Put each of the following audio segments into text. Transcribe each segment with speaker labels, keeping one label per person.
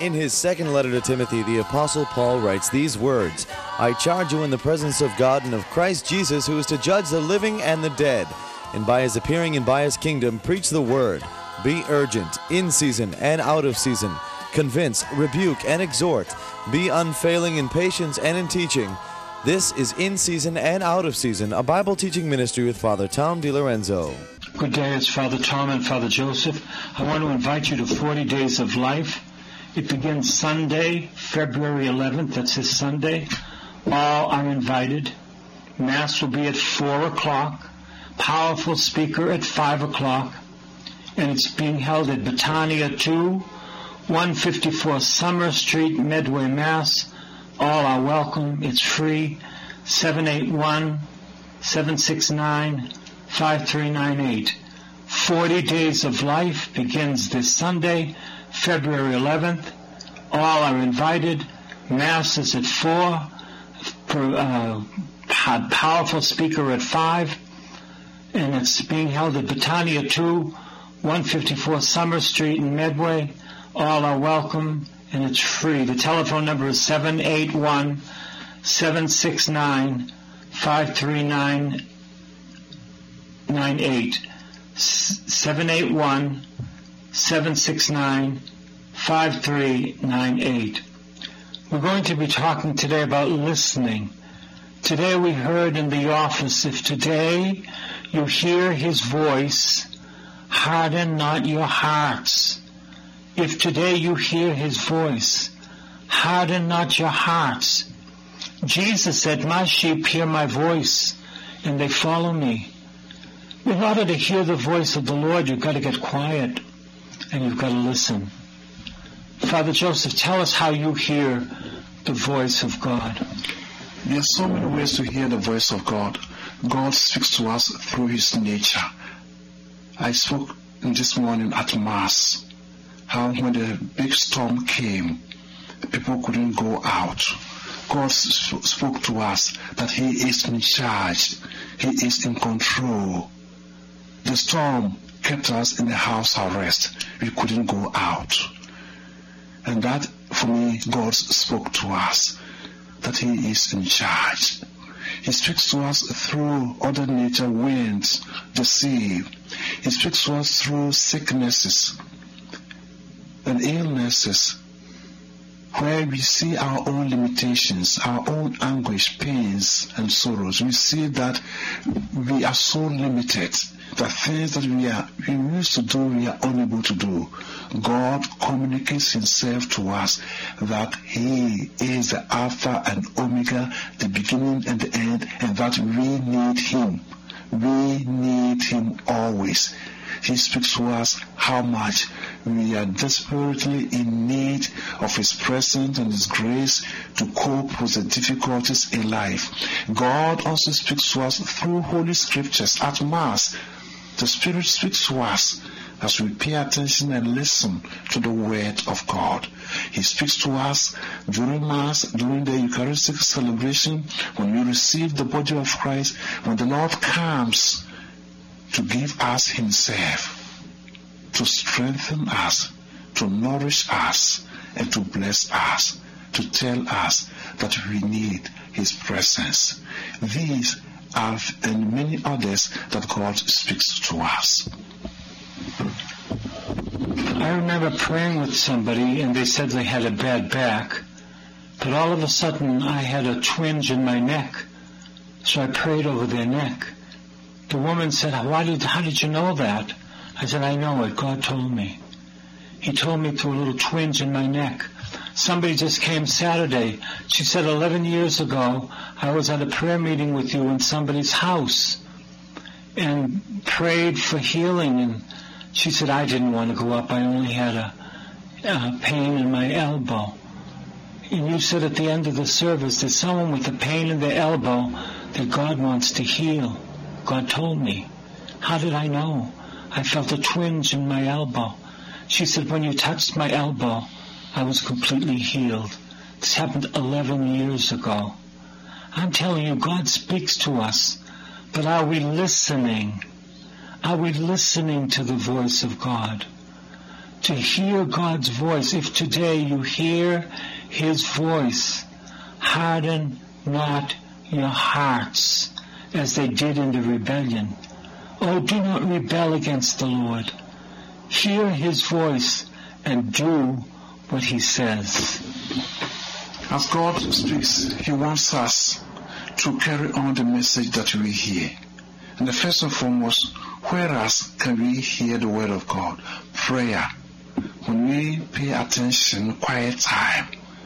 Speaker 1: In his second letter to Timothy, the Apostle Paul writes these words, I charge you in the presence of God and of Christ Jesus, who is to judge the living and the dead, and by his appearing and by his kingdom, preach the word. Be urgent, in season and out of season. Convince, rebuke, and exhort. Be unfailing in patience and in teaching. This is In Season and Out of Season, a Bible teaching ministry with Father Tom DiLorenzo.
Speaker 2: Good day, it's Father Tom and Father Joseph. I want to invite you to 40 Days of Life. It begins Sunday, February 11th. That's this Sunday. All are invited. Mass will be at 4 o'clock. Powerful speaker at 5 o'clock. And it's being held at Betania 2, 154 Summer Street, Medway, Mass. All are welcome. It's free. 781-769-5398. 40 Days of Life begins this Sunday, February 11th. All are invited. Mass is at 4. Powerful speaker at 5. And it's being held at Betania 2, 154 Summer Street in Medway. All are welcome, and it's free. The telephone number is 781-769-5398. 781-769-5398. We're going to be talking today about listening. Today we heard in the office, if today you hear his voice, harden not your hearts. If today you hear his voice, harden not your hearts. Jesus said, my sheep hear my voice, and they follow me. In order to hear the voice of the Lord, you've got to get quiet, and you've got to listen. Father Joseph, tell us how you hear the voice of God.
Speaker 3: There are so many ways to hear the voice of God. God speaks to us through his nature. I spoke this morning at Mass how when the big storm came, people couldn't go out. God spoke to us that he is in charge. He is in control. The storm kept us in the house arrest. We couldn't go out. And that, for me, God spoke to us that he is in charge. He speaks to us through other nature, winds, the sea. He speaks to us through sicknesses and illnesses, where we see our own limitations, our own anguish, pains, and sorrows. We see that we are so limited, that things that we used to do, we are unable to do. God communicates himself to us that he is the Alpha and Omega, the beginning and the end, and that we need him. We need him always. He speaks to us how much we are desperately in need of his presence and his grace to cope with the difficulties in life. God also speaks to us through Holy Scriptures at Mass. The Spirit speaks to us as we pay attention and listen to the Word of God. He speaks to us during Mass, during the Eucharistic celebration, when we receive the body of Christ, when the Lord comes to give us himself, to strengthen us, to nourish us, and to bless us, to tell us that we need his presence. These are and many others that God speaks to us.
Speaker 2: I remember praying with somebody, and they said they had a bad back, but all of a sudden I had a twinge in my neck, so I prayed over their neck. The woman said, how did you know that? I said, I know it. God told me. He told me through a little twinge in my neck. Somebody just came Saturday. She said, 11 years ago, I was at a prayer meeting with you in somebody's house and prayed for healing. And she said, I didn't want to go up. I only had a pain in my elbow. And you said at the end of the service, there's someone with a pain in their elbow that God wants to heal. God told me. How did I know? I felt a twinge in my elbow. She said, when you touched my elbow, I was completely healed. This happened 11 years ago. I'm telling you, God speaks to us, but are we listening? Are we listening to the voice of God? to hear God's voice. If today you hear His voice, harden not your hearts as they did in the rebellion. Oh, do not rebel against the Lord. Hear His voice and do what He says.
Speaker 3: As God speaks, He wants us to carry on the message that we hear. And the first and foremost, where else can we hear the word of God? Prayer. When we pay attention, quiet time,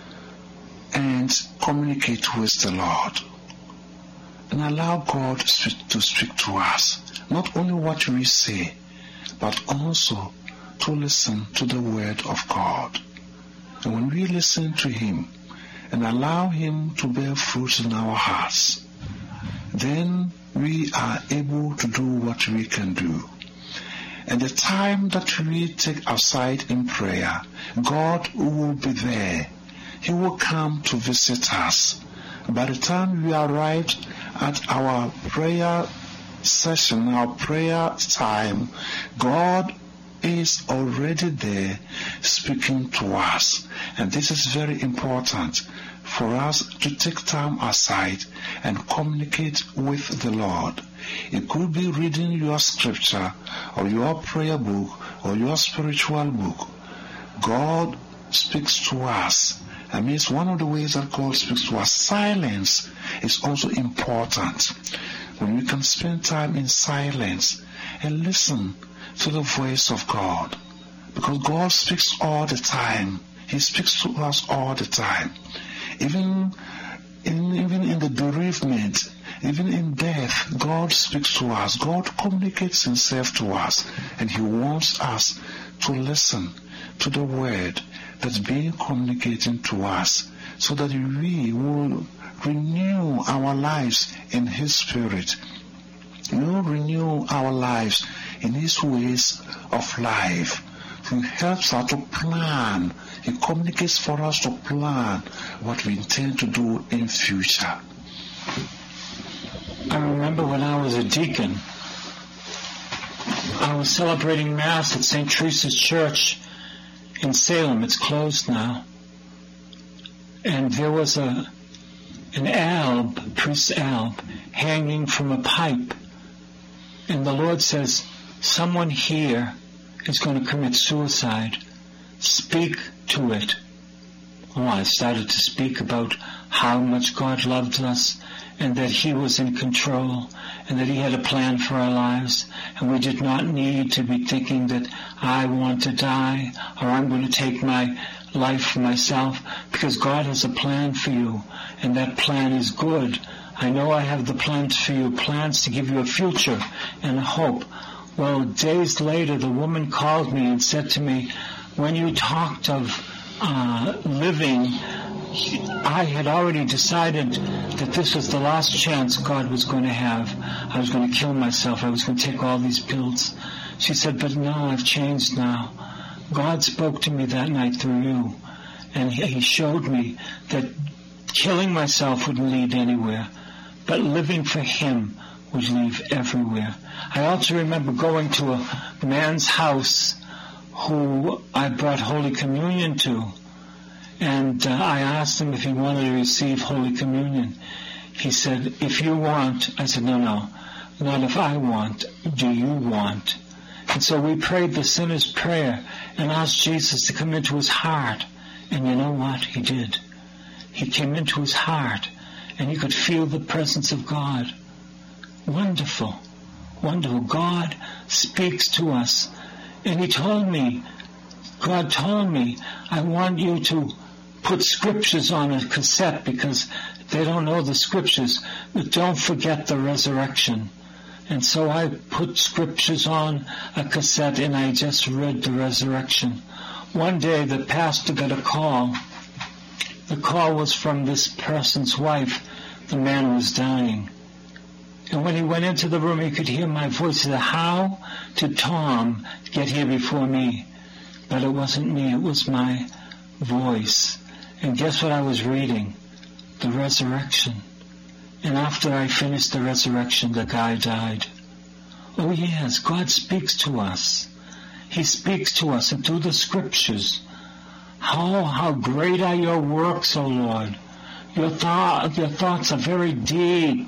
Speaker 3: and communicate with the Lord. And allow God to speak to us. Not only what we say, but also to listen to the word of God. And when we listen to Him and allow Him to bear fruit in our hearts, then we are able to do what we can do. And the time that we take aside in prayer, God will be there. He will come to visit us. By the time we arrive at our prayer session, our prayer time, God is already there speaking to us. And this is very important for us to take time aside and communicate with the Lord. It could be reading your scripture or your prayer book or your spiritual book. God speaks to us. I mean, it's one of the ways that God speaks to us. Silence is also important. When we can spend time in silence and listen to the voice of God. Because God speaks all the time. He speaks to us all the time. Even in the bereavement, even in death, God speaks to us. God communicates Himself to us. And He wants us to listen to the word that's being communicated to us, so that we will renew our lives in His Spirit. We will renew our lives in His ways of life. He helps us to plan. He communicates for us to plan what we intend to do in future.
Speaker 2: I remember when I was a deacon, I was celebrating Mass at St. Teresa's Church in Salem. It's closed now. And there was an alb, priest's alb, hanging from a pipe. And the Lord says, someone here is going to commit suicide. Speak to it. Oh, I started to speak about how much God loved us and that He was in control and that He had a plan for our lives, and we did not need to be thinking that I want to die or I'm going to take my life for myself, because God has a plan for you, and that plan is good. I know I have the plans for you, plans to give you a future and a hope. Well, days later, the woman called me and said to me, when you talked of living, I had already decided that this was the last chance God was going to have. I was going to kill myself. I was going to take all these pills. She said, but no, I've changed now. God spoke to me that night through you, and He showed me that killing myself wouldn't lead anywhere, but living for Him would lead everywhere. I also remember going to a man's house who I brought Holy Communion to, and I asked him if he wanted to receive Holy Communion. He said, if you want. I said, no, not if I want. Do you want? And so we prayed the sinner's prayer and asked Jesus to come into his heart. And you know what? He did. He came into his heart, and he could feel the presence of God. Wonderful. Wonderful. God speaks to us. And God told me, I want you to put scriptures on a cassette because they don't know the scriptures, but don't forget the resurrection. And so I put scriptures on a cassette and I just read the resurrection. One day the pastor got a call. The call was from this person's wife. The man was dying. And when he went into the room, he could hear my voice. He said, how did Tom get here before me? But it wasn't me, it was my voice. And guess what I was reading? The resurrection. And after I finished the resurrection, the guy died. Oh yes, God speaks to us. He speaks to us and through the scriptures. How great are your works, O Lord. Your thoughts are very deep.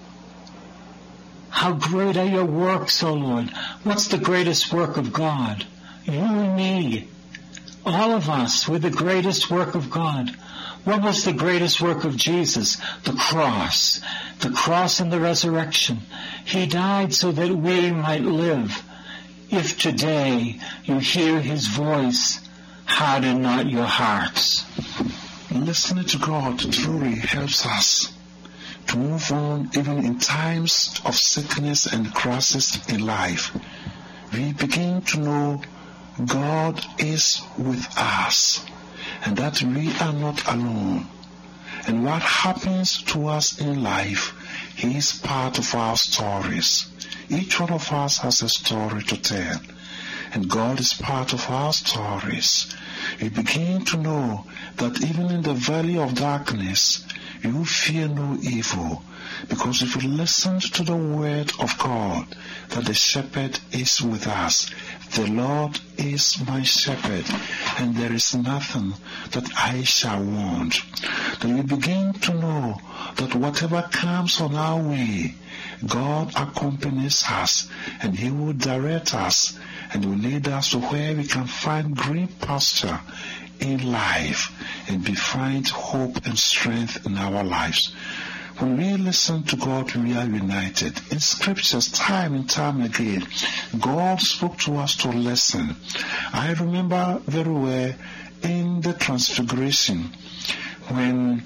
Speaker 2: How great are your works, O Lord. What's the greatest work of God? You and me. All of us, we're the greatest work of God. What was the greatest work of Jesus? The cross. The cross and the resurrection. He died so that we might live. If today you hear his voice, harden not your hearts.
Speaker 3: Listening to God truly helps us to move on even in times of sickness and crisis in life. We begin to know God is with us and that we are not alone. And what happens to us in life is part of our stories. Each one of us has a story to tell, and God is part of our stories. We begin to know that even in the valley of darkness, you fear no evil, because if you listen to the word of God, that the shepherd is with us. The Lord is my shepherd, and there is nothing that I shall want. Then we begin to know that whatever comes on our way, God accompanies us, and he will direct us, and will lead us to where we can find green pasture in life, and we find hope and strength in our lives. When we listen to God, we are united. In scriptures, time and time again, God spoke to us to listen. I remember very well in the Transfiguration, when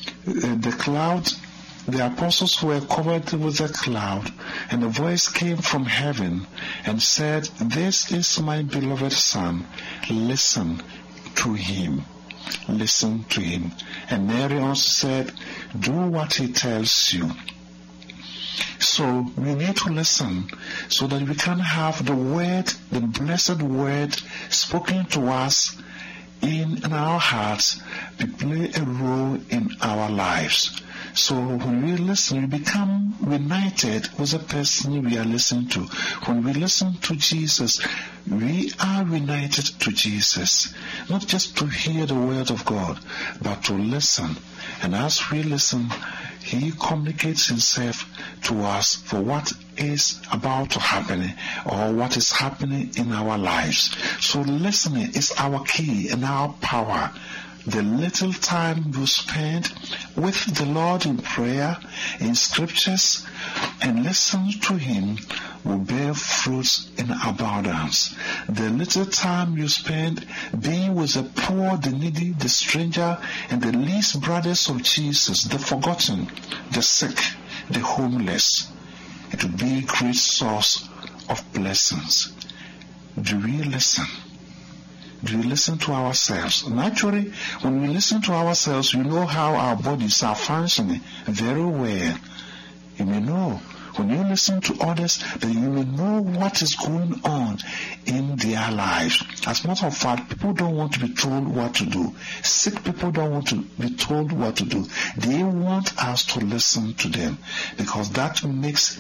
Speaker 3: the apostles were covered with a cloud, and a voice came from heaven and said, "This is my beloved Son, listen to him." Listen to him. And Mary also said, "Do what he tells you." So we need to listen so that we can have the word, the blessed word spoken to us in our hearts, to play a role in our lives. So when we listen, we become united with the person we are listening to. When we listen to Jesus, we are united to Jesus. Not just to hear the word of God, but to listen. And as we listen, he communicates himself to us for what is about to happen or what is happening in our lives. So listening is our key and our power. The little time you spend with the Lord in prayer, in scriptures, and listen to him will bear fruits in abundance. The little time you spend being with the poor, the needy, the stranger, and the least brothers of Jesus, the forgotten, the sick, the homeless, it will be a great source of blessings. Do we listen? Do we listen to ourselves? Naturally, when we listen to ourselves, we know how our bodies are functioning very well. You may know. When you listen to others, then you will know what is going on in their lives. As a matter of fact, people don't want to be told what to do. Sick people don't want to be told what to do. They want us to listen to them, because that makes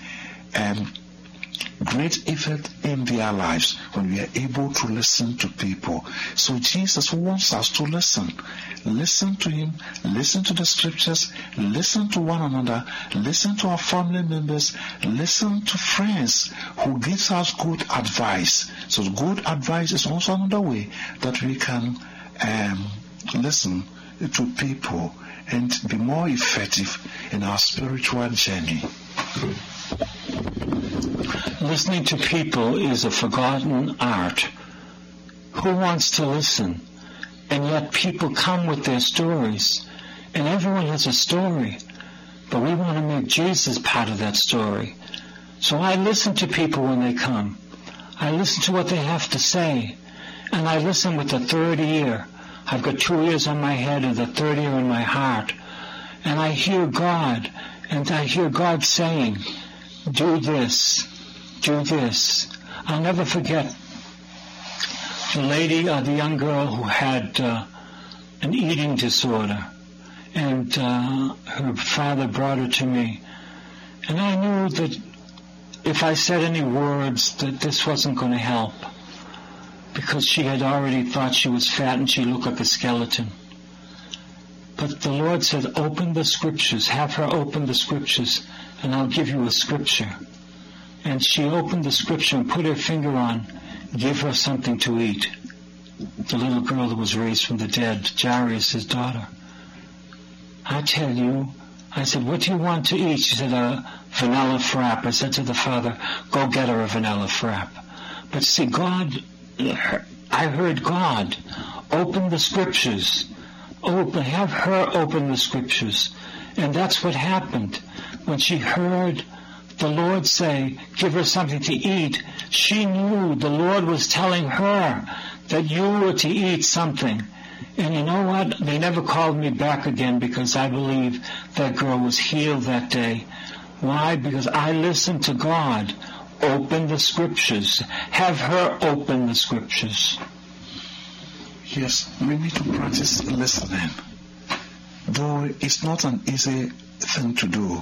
Speaker 3: great effect in their lives when we are able to listen to people. So Jesus wants us to listen. Listen to him, listen to the scriptures, listen to one another, listen to our family members, listen to friends who gives us good advice. So good advice is also another way that we can listen to people and be more effective in our spiritual journey.
Speaker 2: Listening to people is a forgotten art. Who wants to listen? And yet people come with their stories. And everyone has a story. But we want to make Jesus part of that story. So I listen to people when they come. I listen to what they have to say. And I listen with the third ear. I've got 2 ears on my head and the third ear in my heart. And I hear God. And I hear God saying, "Do this. Do this." I'll never forget the young girl who had an eating disorder, and her father brought her to me, and I knew that if I said any words that this wasn't going to help. because she had already thought she was fat and she looked like a skeleton. But the Lord said, open the scriptures, have her open the scriptures, and I'll give you a scripture. And she opened the scripture and put her finger on, give her something to eat. The little girl that was raised from the dead, Jairus, his daughter. I tell you, I said, what do you want to eat? She said, a vanilla frap. I said to the father, go get her a vanilla frap. But see, God, I heard God open the scriptures. Have her open the scriptures. And that's what happened. When she heard the Lord say, give her something to eat, she knew the Lord was telling her that you were to eat something. And you know what? They never called me back again because I believe that girl was healed that day. Why? Because I listened to God. Open the scriptures. Have her open the scriptures.
Speaker 3: Yes, we need to practice listening. Though it's not an easy thing to do.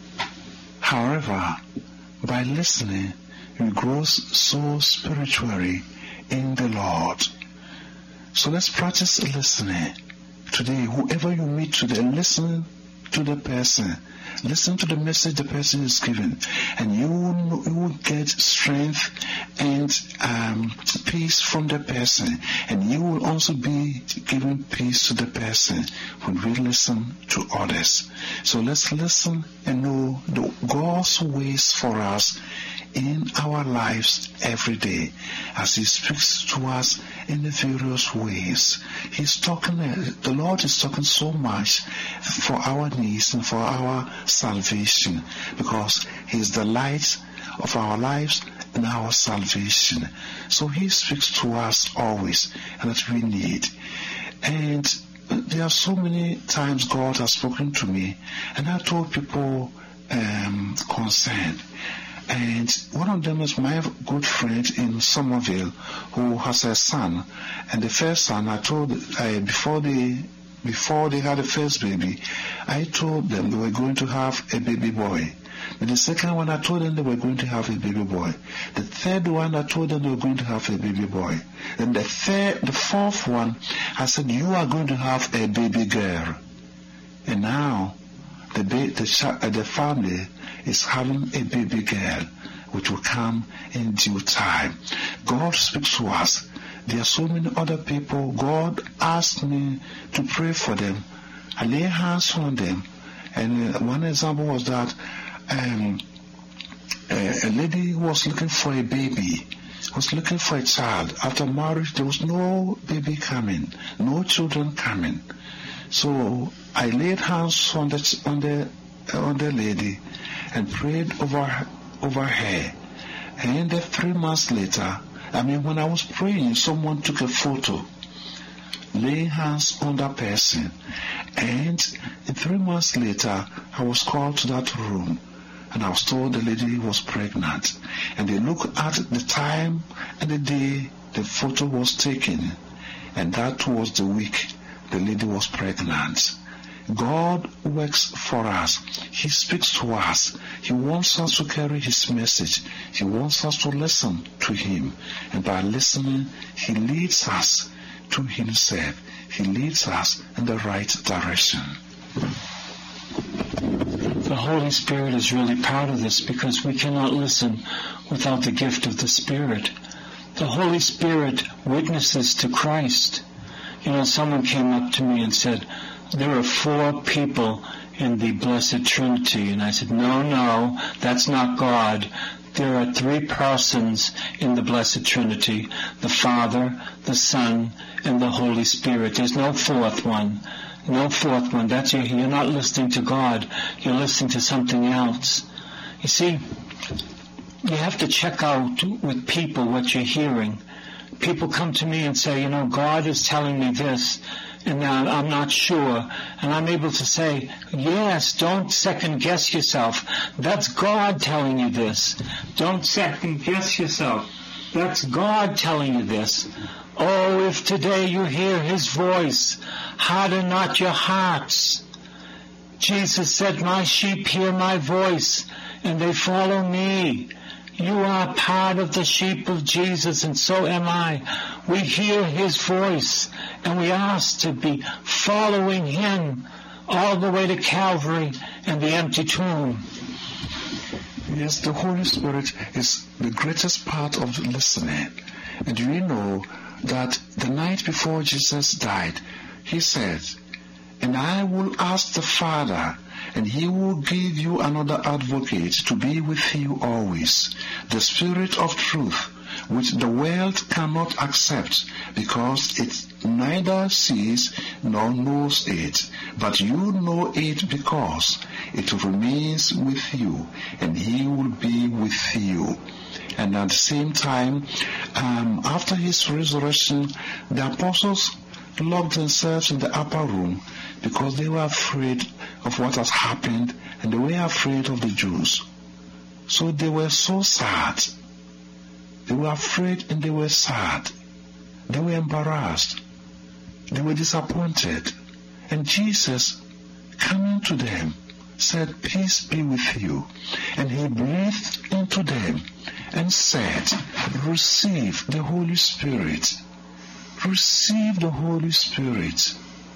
Speaker 3: However, by listening, we grow so spiritually in the Lord. So let's practice listening. Today, whoever you meet today, listen to the person. Listen to the message the person is giving, and you will get strength and peace from the person, and you will also be giving peace to the person when we listen to others. So let's listen and know God's ways for us in our lives every day as He speaks to us in the various ways. The Lord is talking so much for our needs and for our salvation, because He is the light of our lives and our salvation. So He speaks to us always, and that we need. And there are so many times God has spoken to me, and I told people concerned. And one of them is my good friend in Somerville who has a son. And the first son, I told, before they had the first baby, I told them they were going to have a baby boy. But the second one, I told them they were going to have a baby boy. The third one, I told them they were going to have a baby boy. Then the fourth one, I said, you are going to have a baby girl. And now, the family is having a baby girl, which will come in due time. God speaks to us. There are so many other people. God asked me to pray for them. I lay hands on them. And one example was that a lady was looking for a baby, was looking for a child. After marriage, there was no baby coming, no children coming. So I laid hands on the lady and prayed over her. And 3 months later, when I was praying, someone took a photo, laying hands on that person. And 3 months later, I was called to that room, and I was told the lady was pregnant. And they looked at the time and the day the photo was taken, and that was the week the lady was pregnant. God works for us. He speaks to us. He wants us to carry His message. He wants us to listen to Him. And by listening, He leads us to Himself. He leads us in the right direction.
Speaker 2: The Holy Spirit is really part of this, because we cannot listen without the gift of the Spirit. The Holy Spirit witnesses to Christ. Someone came up to me and said, there are 4 people in the Blessed Trinity. And I said, no, that's not God. There are 3 persons in the Blessed Trinity, the Father, the Son, and the Holy Spirit. There's no 4th one. No 4th one. That's you're not listening to God. You're listening to something else. You see, you have to check out with people what you're hearing. People come to me and say, God is telling me this, and I'm not sure. And I'm able to say, yes, don't second guess yourself. That's God telling you this. Don't second guess yourself. That's God telling you this. Oh, if today you hear His voice, harden not your hearts. Jesus said, my sheep hear my voice, and they follow me. You are part of the sheep of Jesus, and so am I. We hear his voice, and we ask to be following him all the way to Calvary and the empty tomb.
Speaker 3: Yes, the Holy Spirit is the greatest part of listening. And we know that the night before Jesus died, he said, "And I will ask the Father, and he will give you another advocate to be with you always, the Spirit of truth, which the world cannot accept, because it neither sees nor knows it. But you know it because it remains with you, and he will be with you." And at the same time, after his resurrection, the apostles locked themselves in the upper room because they were afraid of what has happened, and they were afraid of the Jews. So they were so sad. They were afraid and they were sad. They were embarrassed. They were disappointed. And Jesus, coming to them, said, "Peace be with you." And he breathed into them and said, "Receive the Holy Spirit. Receive the Holy Spirit."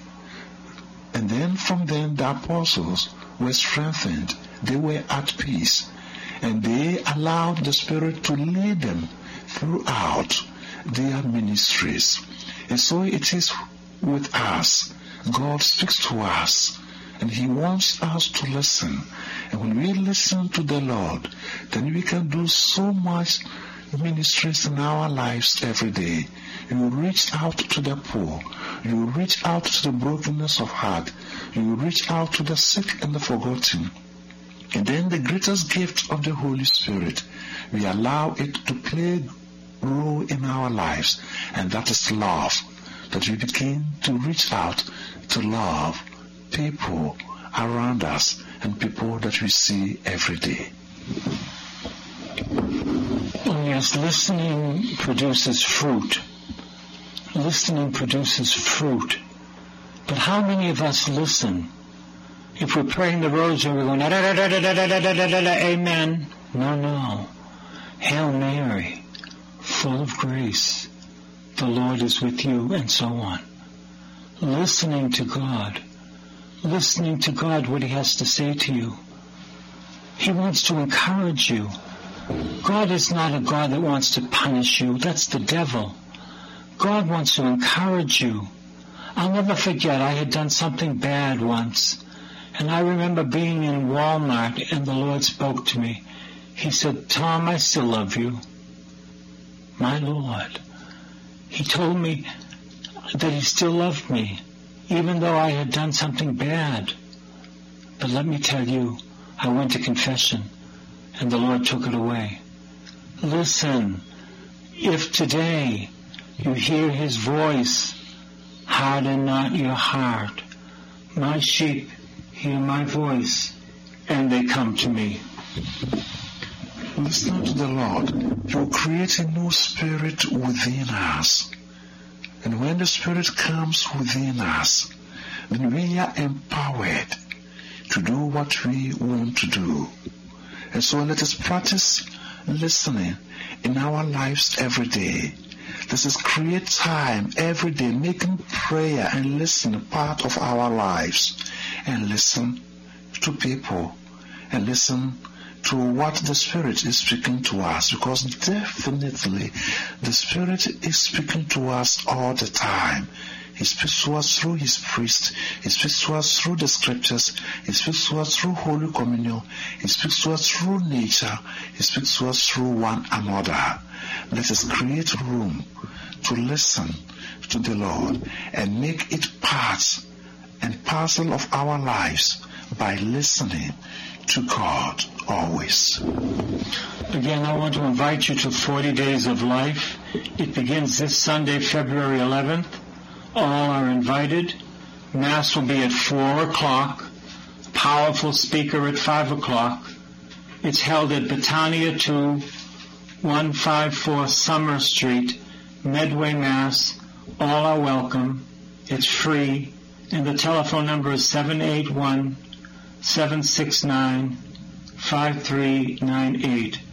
Speaker 3: And then from them the apostles were strengthened. They were at peace. And they allowed the Spirit to lead them throughout their ministries. And so it is with us. God speaks to us, and he wants us to listen. And when we listen to the Lord, then we can do so much ministries in our lives every day. You reach out to the poor. You reach out to the brokenness of heart. You reach out to the sick and the forgotten. And then the greatest gift of the Holy Spirit, we allow it to play a role in our lives, and that is love. That we begin to reach out to love people around us and people that we see every day.
Speaker 2: Oh yes, listening produces fruit. Listening produces fruit. But how many of us listen? If we're praying the rosary, we're going, da, da, da, da, da, da, da, da, da, da, amen. No. Hail Mary, full of grace, the Lord is with you, and so on. Listening to God, what he has to say to you. He wants to encourage you. God is not a God that wants to punish you. That's the devil. God wants to encourage you. I'll never forget, I had done something bad once, and I remember being in Walmart, and the Lord spoke to me. He said, "Tom, I still love you." My Lord. He told me that he still loved me, even though I had done something bad. But let me tell you, I went to confession, and the Lord took it away. Listen, if today you hear his voice, harden not your heart. My sheep hear my voice, and they come to me.
Speaker 3: Listen to the Lord. He will create a new spirit within us. And when the Spirit comes within us, then we are empowered to do what we want to do. And so let us practice listening in our lives every day. Let us create time every day, making prayer and listening part of our lives. And listen to people, and listen to what the Spirit is speaking to us, because definitely the Spirit is speaking to us all the time. He speaks to us through his priest. He speaks to us through the scriptures. He speaks to us through Holy Communion. He speaks to us through nature. He speaks to us through one another. Let us create room to listen to the Lord and make it part and parcel of our lives by listening to God always.
Speaker 2: Again, I want to invite you to 40 Days of Life. It begins this Sunday, February 11th. All are invited. Mass will be at 4 o'clock. Powerful speaker at 5 o'clock. It's held at Betania 2, 154 Summer Street, Medway, Mass. All are welcome. It's free. And the telephone number is 781-769-5398.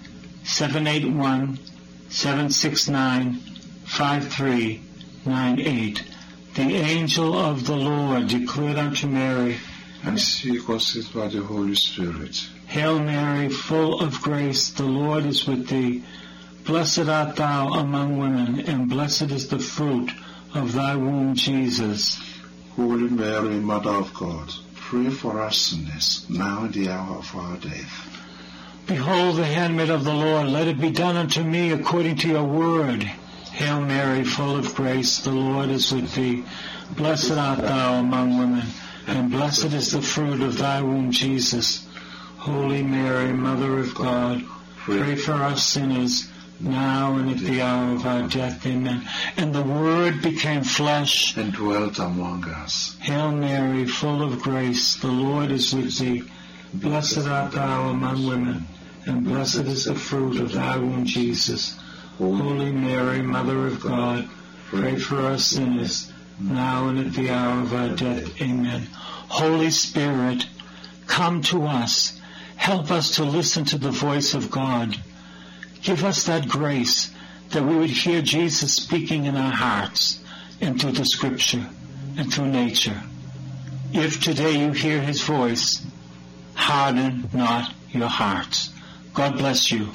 Speaker 2: 781-769-5398. The angel of the Lord declared unto Mary,
Speaker 3: and she conceived by the Holy Spirit.
Speaker 2: Hail Mary, full of grace, the Lord is with thee. Blessed art thou among women, and blessed is the fruit of thy womb, Jesus.
Speaker 3: Holy Mary, Mother of God, pray for us sinners, now and the hour of our death.
Speaker 2: Behold the handmaid of the Lord, let it be done unto me according to your word. Hail Mary, full of grace, the Lord is with thee. Blessed art thou among women, and blessed is the fruit of thy womb, Jesus. Holy Mary, Mother of God, pray for us sinners, now and at the hour of our death. Amen. And the Word became flesh
Speaker 3: and dwelt among us.
Speaker 2: Hail Mary, full of grace, the Lord is with thee. Blessed art thou among women, and blessed is the fruit of thy womb, Jesus. Holy Mary, Mother of God, pray for us sinners, now and at the hour of our death. Amen. Holy Spirit, come to us. Help us to listen to the voice of God. Give us that grace that we would hear Jesus speaking in our hearts and through the Scripture and through nature. If today you hear his voice, harden not your hearts. God bless you.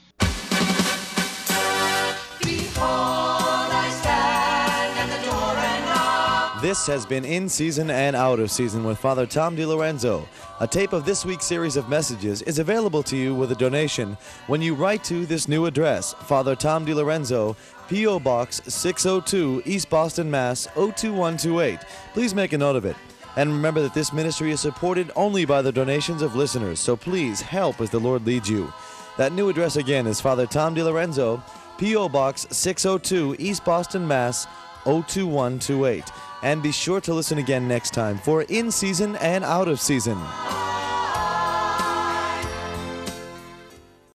Speaker 1: This has been In Season and Out of Season with Father Tom DiLorenzo. A tape of this week's series of messages is available to you with a donation when you write to this new address, Father Tom DiLorenzo, P.O. Box 602, East Boston, Mass. 02128. Please make a note of it. And remember that this ministry is supported only by the donations of listeners, so please help as the Lord leads you. That new address again is Father Tom DiLorenzo, P.O. Box 602, East Boston, Mass. 02128. And be sure to listen again next time for In Season and Out of Season.